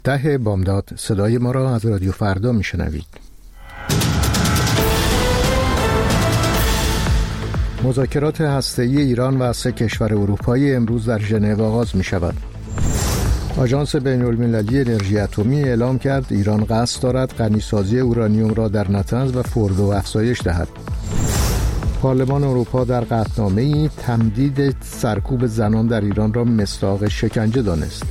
10 بامداد صدای ما را از رادیو فردا میشنوید. مذاکرات هسته‌ای ایران و 3 کشور اروپایی امروز در ژنو آغاز می شود. آژانس بین‌المللی انرژی اتمی اعلام کرد ایران قصد دارد غنیسازی اورانیوم را در نطنز و فردو افزایش دهد. پارلمان اروپا در قطعنامه‌ای تمدید سرکوب زنان در ایران را مصداق شکنجه دانست.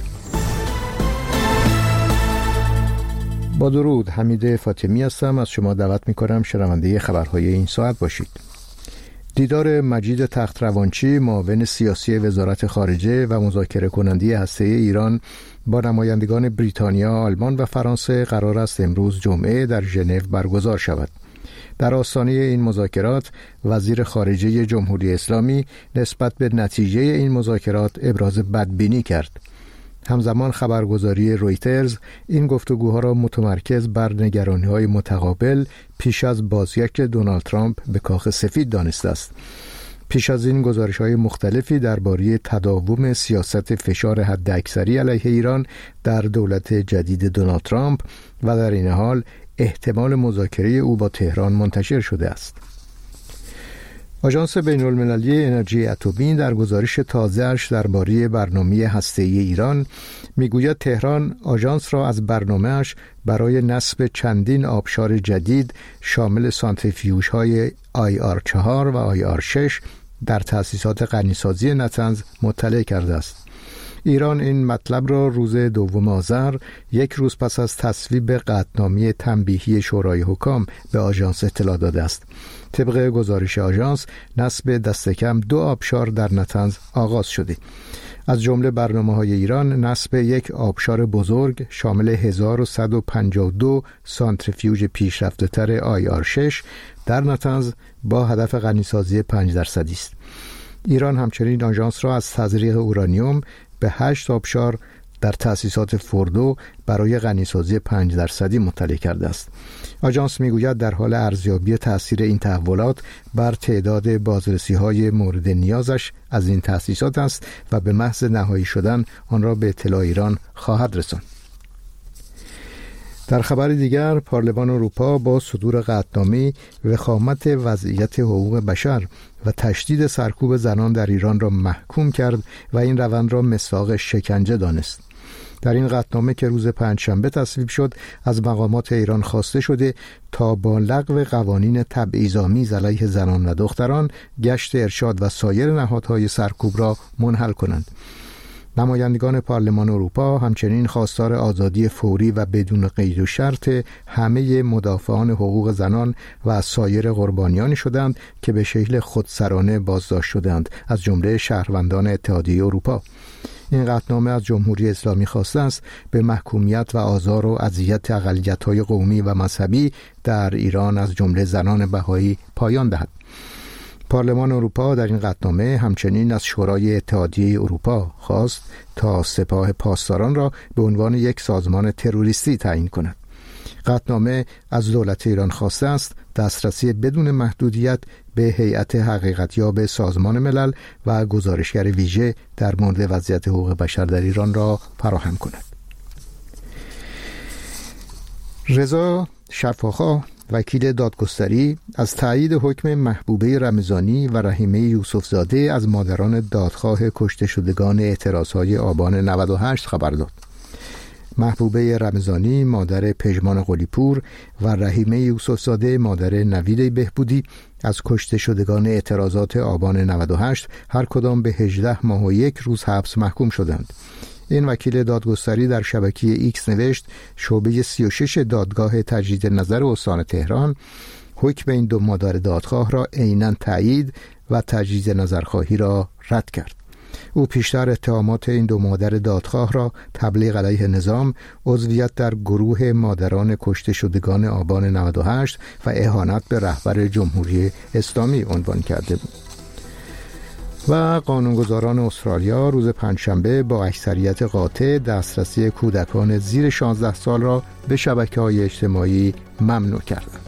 با درود، حمید فاطمی هستم. از شما دعوت می‌کنم شنونده خبرهای این ساعت باشید. دیدار مجید تخت‌روانچی، معاون سیاسی وزارت خارجه و مذاکره کننده هسته‌ای ایران با نمایندگان بریتانیا، آلمان و فرانسه قرار است امروز جمعه در ژنو برگزار شود. در آستانه این مذاکرات وزیر خارجه جمهوری اسلامی نسبت به نتیجه این مذاکرات ابراز بدبینی کرد. همزمان خبرگزاری رویترز این گفتگوها را متمرکز بر نگرانی‌های متقابل پیش از بازگشت دونالد ترامپ به کاخ سفید دانسته است. پیش از این گزارش‌های مختلفی درباره تداوم سیاست فشار حداکثری علیه ایران در دولت جدید دونالد ترامپ و در این حال احتمال مذاکره او با تهران منتشر شده است. آژانس بین‌المللی انرژی اتمی در گزارش تازه‌اش درباره برنامه هسته‌ای ایران میگوید تهران آژانس را از برنامه‌اش برای نصب چندین آبشار جدید شامل سانتریفیوژهای IR4 و IR6 در تأسیسات غنیسازی نطنز مطلع کرده است. ایران این مطلب را روز 2 آذر، یک روز پس از تصویب قطعنامه تنبیهی شورای حکام، به آژانس اطلاع داده است. طبق گزارش آژانس نصب دست کم 2 آبشار در نطنز آغاز شده. از جمله برنامه‌های ایران نصب یک آبشار بزرگ شامل 1152 سانتریفیوژ پیشرفته‌تر IR6 در نطنز با هدف غنیسازی 5% است. ایران همچنین آژانس را از تزریق اورانیوم به 8 آبشار در تأسیسات فردو برای غنیسازی 5% مطلع کرده است. آژانس میگوید در حال ارزیابی تأثیر این تحولات بر تعداد بازرسی‌های مورد نیازش از این تأسیسات است و به محض نهایی شدن آن را به اطلاع ایران خواهد رساند. در خبر دیگر، پارلمان اروپا با صدور قطعنامه وخامت وضعیت حقوق بشر و تشدید سرکوب زنان در ایران را محکوم کرد و این روند را مصداق شکنجه دانست. در این قطعنامه که روز پنجشنبه تصویب شد، از مقامات ایران خواسته شده تا با لغو قوانین تبعیض‌آمیز علیه زنان و دختران، گشت ارشاد و سایر نهادهای سرکوب را منحل کنند. نمایندگان پارلمان اروپا همچنین خواستار آزادی فوری و بدون قید و شرط همه مدافعان حقوق زنان و سایر قربانیانی شدند که به شکل خودسرانه بازداشت شدند، از جمله شهروندان اتحادیه اروپا. این قطعنامه از جمهوری اسلامی خواسته است به محکومیت و آزار و اذیت اقلیت‌های قومی و مذهبی در ایران از جمله زنان بهایی پایان دهد. پارلمان اروپا در این قطعنامه همچنین از شورای اتحادیه اروپا خواست تا سپاه پاسداران را به عنوان یک سازمان تروریستی تعیین کند. قطعنامه از دولت ایران خواسته است دسترسی بدون محدودیت به هیئت حقیقتیاب سازمان ملل و گزارشگر ویژه در مورد وضعیت حقوق بشر در ایران را فراهم کند. رضا شفاخا، وکیل دادگستری، از تایید حکم محبوبه رمضانی و رحیمه یوسفزاده از مادران دادخواه کشته شدگان اعتراضهای آبان 98 خبر داد. محبوبه رمضانی مادر پژمان قلی‌پور و رحیمه یوسفزاده مادر نوید بهبودی از کشته شدگان اعتراضات آبان 98 هر کدام به 18 ماه و 1 روز حبس محکوم شدند. این وکیل دادگستری در شبکه ایکس نوشت شعبه 36 دادگاه تجدید نظر استان تهران حکم این 2 مادر دادخواه را عیناً تایید و تجدید نظرخواهی را رد کرد. او پیشتر اتهامات این 2 مادر دادخواه را تبلیغ علیه نظام، عضویت در گروه مادران کشته شدگان آبان 98 و اهانت به رهبر جمهوری اسلامی عنوان کرده بود. و قانونگذاران استرالیا روز پنجشنبه با اکثریت قاطع دسترسی کودکان زیر 16 سال را به شبکه‌های اجتماعی ممنوع کردند.